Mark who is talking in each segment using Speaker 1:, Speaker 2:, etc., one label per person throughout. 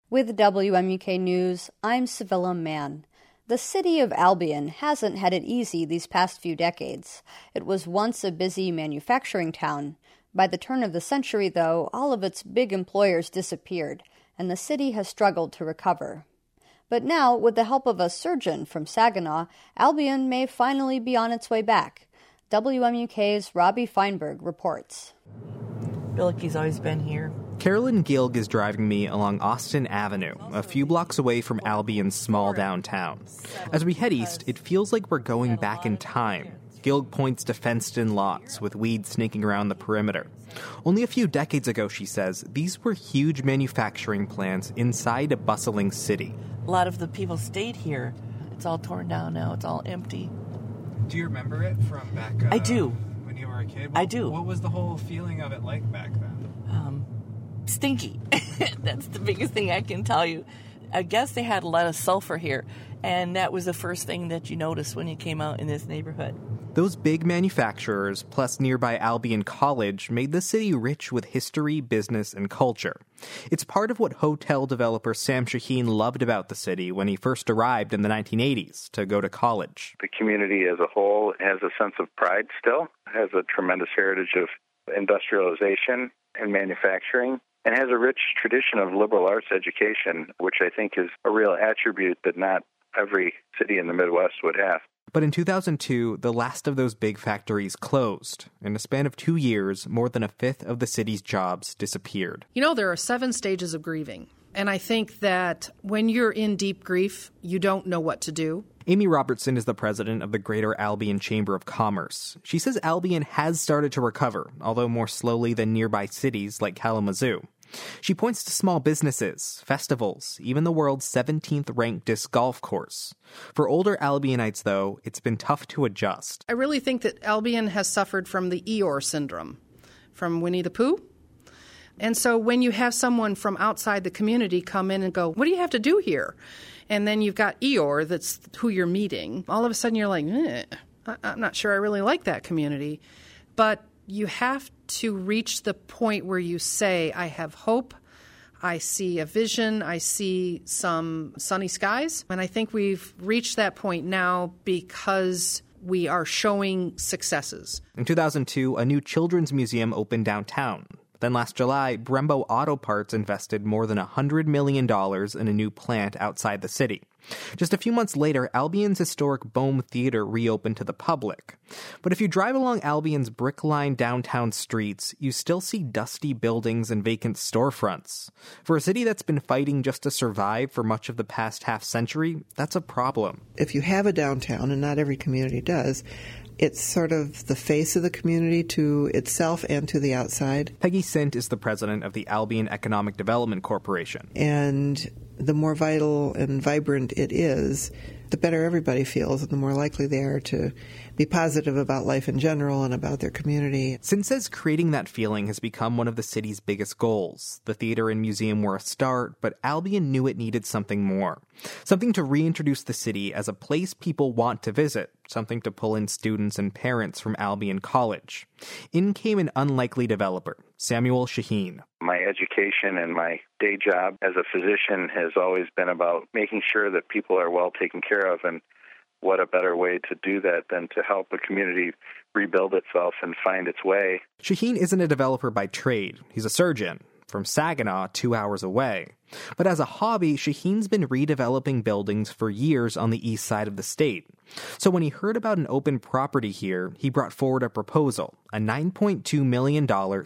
Speaker 1: With WMUK News, I'm Sevilla Mann. The city of Albion hasn't had it easy these past few decades. It was once a busy manufacturing town. By the turn of the century, though, all of its big employers disappeared, and the city has struggled to recover. But now, with the help of a surgeon from Saginaw, Albion may finally be on its way back. WMUK's Robbie Feinberg reports.
Speaker 2: I feel like he's always been here.
Speaker 3: Carolyn Gilg is driving me along Austin Avenue, a few blocks away from Albion's small downtown. As we head east, it feels like we're going back in time. Gilg points to fenced-in lots with weeds snaking around the perimeter. Only a few decades ago, she says, these were huge manufacturing plants inside a bustling city.
Speaker 2: A lot of the people stayed here. It's all torn down now. It's all empty.
Speaker 4: Do you remember it from back
Speaker 2: I do.
Speaker 4: When you were a kid?
Speaker 2: I do.
Speaker 4: What was the whole feeling of it like back then?
Speaker 2: Stinky. That's the biggest thing I can tell you. I guess they had a lot of sulfur here, and that was the first thing that you noticed when you came out in this neighborhood.
Speaker 3: Those big manufacturers, plus nearby Albion College, made the city rich with history, business, and culture. It's part of what hotel developer Sam Shaheen loved about the city when he first arrived in the 1980s to go to college.
Speaker 5: The community as a whole has a sense of pride still, has a tremendous heritage of industrialization and manufacturing, and has a rich tradition of liberal arts education, which I think is a real attribute that not every city in the Midwest would have.
Speaker 3: But in 2002, the last of those big factories closed. In a span of 2 years, more than a fifth of the city's jobs disappeared.
Speaker 6: You know, there are 7 stages of grieving. And I think that when you're in deep grief, you don't know what to do.
Speaker 3: Amy Robertson is the president of the Greater Albion Chamber of Commerce. She says Albion has started to recover, although more slowly than nearby cities like Kalamazoo. She points to small businesses, festivals, even the world's 17th-ranked disc golf course. For older Albionites, though, it's been tough to adjust.
Speaker 6: I really think that Albion has suffered from the Eeyore syndrome, from Winnie the Pooh. And so when you have someone from outside the community come in and go, what do you have to do here? And then you've got Eeyore, that's who you're meeting. All of a sudden you're like, I'm not sure I really like that community. But you have to reach the point where you say, I have hope, I see a vision, I see some sunny skies. And I think we've reached that point now because we are showing successes.
Speaker 3: In 2002, a new children's museum opened downtown. Then last July, Brembo Auto Parts invested more than $100 million in a new plant outside the city. Just a few months later, Albion's historic Bohm Theater reopened to the public. But if you drive along Albion's brick-lined downtown streets, you still see dusty buildings and vacant storefronts. For a city that's been fighting just to survive for much of the past half-century, that's a problem.
Speaker 7: If you have a downtown, and not every community does, it's sort of the face of the community to itself and to the outside.
Speaker 3: Peggy Sint is the president of the Albion Economic Development Corporation.
Speaker 7: And the more vital and vibrant it is, the better everybody feels and the more likely they are to be positive about life in general and about their community.
Speaker 3: Sint says creating that feeling has become one of the city's biggest goals. The theater and museum were a start, but Albion knew it needed something more. Something to reintroduce the city as a place people want to visit. Something to pull in students and parents from Albion College. In came an unlikely developer, Samuel Shaheen.
Speaker 5: My education and my day job as a physician has always been about making sure that people are well taken care of, and what a better way to do that than to help a community rebuild itself and find its way.
Speaker 3: Shaheen isn't a developer by trade. He's a surgeon from Saginaw, 2 hours away. But as a hobby, Shaheen's been redeveloping buildings for years on the east side of the state. So when he heard about an open property here, he brought forward a proposal, a $9.2 million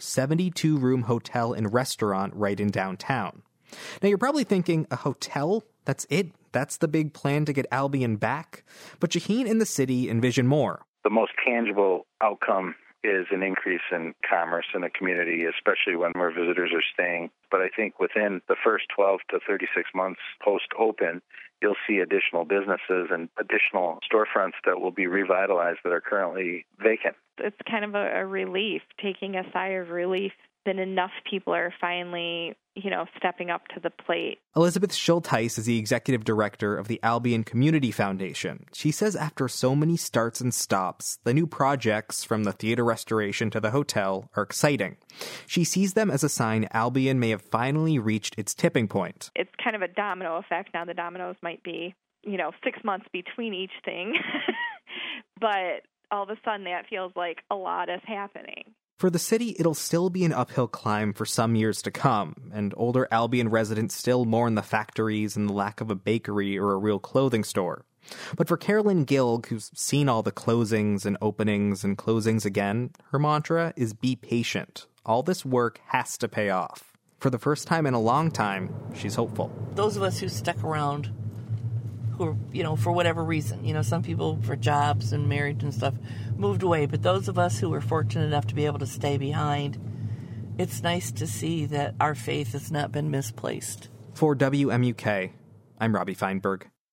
Speaker 3: 72-room hotel and restaurant right in downtown. Now you're probably thinking, a hotel? That's it? That's the big plan to get Albion back? But Shaheen and the city envision more.
Speaker 5: The most tangible outcome is an increase in commerce in the community, especially when more visitors are staying. But I think within the first 12 to 36 months post-open, you'll see additional businesses and additional storefronts that will be revitalized that are currently vacant.
Speaker 8: It's kind of a relief, taking a sigh of relief that enough people are finally stepping up to the plate.
Speaker 3: Elizabeth Schultheis is the executive director of the Albion Community Foundation. She says after so many starts and stops, the new projects, from the theater restoration to the hotel, are exciting. She sees them as a sign Albion may have finally reached its tipping point.
Speaker 8: It's kind of a domino effect. Now the dominoes might be, 6 months between each thing. But all of a sudden that feels like a lot is happening.
Speaker 3: For the city, it'll still be an uphill climb for some years to come, and older Albion residents still mourn the factories and the lack of a bakery or a real clothing store. But for Carolyn Gilg, who's seen all the closings and closings again, her mantra is be patient. All this work has to pay off. For the first time in a long time, she's hopeful.
Speaker 2: Those of us who stuck around, who are, for whatever reason, some people for jobs and marriage and stuff moved away, but those of us who were fortunate enough to be able to stay behind, it's nice to see that our faith has not been misplaced.
Speaker 3: For WMUK, I'm Robbie Feinberg.